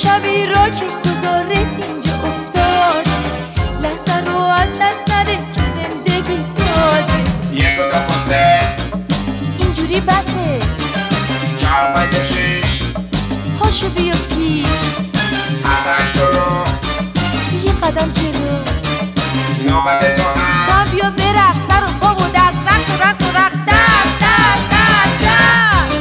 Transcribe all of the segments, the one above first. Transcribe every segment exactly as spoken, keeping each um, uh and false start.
شبی را که گذارت اینجا افتاده، لحظه رو از دست نده که زندگی داده. یک و دو و سه اینجوری بسه، چهار پنج و شش، پاشو بیا پیش، هفت هشت و نه، یه قدم جلو، نوبت تو هم. تا بیا برقص، سر و پا و دست، رقص و رقص و رقص، دست دست دست دست.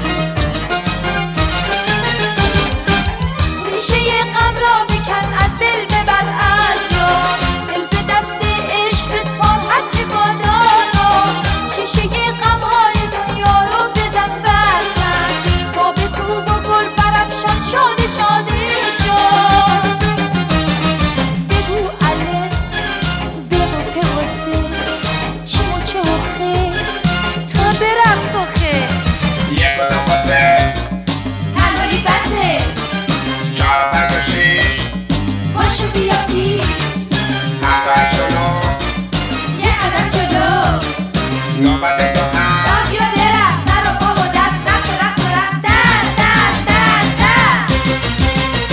ریشه غم را بکن، از دل ببر از یاد، دل به دست عشق بسپار هرچه بادانا. شیشه غم های دنیا رو بزن بسن، با به تو با گل برافشان، شاده شاده شاد. بگو الف، بگو پوسه، چی و چه آخه، تو برقص آخه. یک و دو و سه، تنهایی بسه، چهار پنج و شش، پاشو بیا پیش، هفت هشت و نه، یه قدم جلو، نوبت تو هم. تا بیا برقص، سر و پا و دست، رقص و رقص و رقص، دست دست دست دست.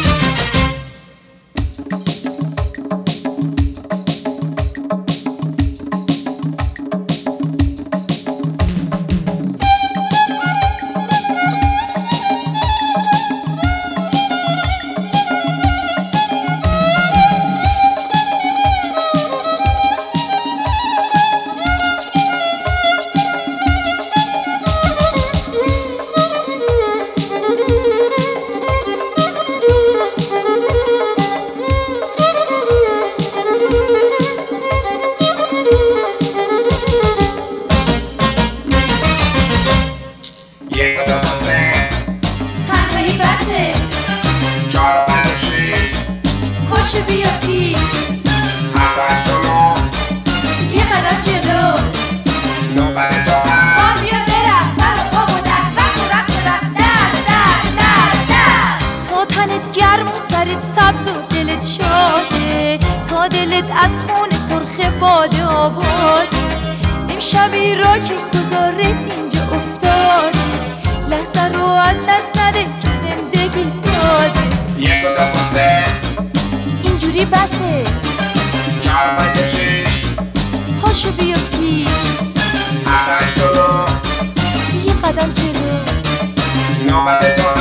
یک و دو و سه، تنهایی بسه، چهار پنج و شش، پاشو بیا پیش، هفت هشت و نه، یه قدم جلو، نوبت تو هم. تا بیا برقص، سر و پا و دست، رقص و رقص و رقص، دست دست دست دست. تا تنت گرم و سرت سبز و دلت شاده، تا دلت از خون سرخ باده آباد. امشبی را که گذارت اینجا افتاده، لحظه رو از دست نده که زندگی داده. یک و دو و سه، اینجوری بسه، چهار پنج و شش، پاشو بیا پیش، هفت هشت و نه، یه قدم جلو، نوبت تو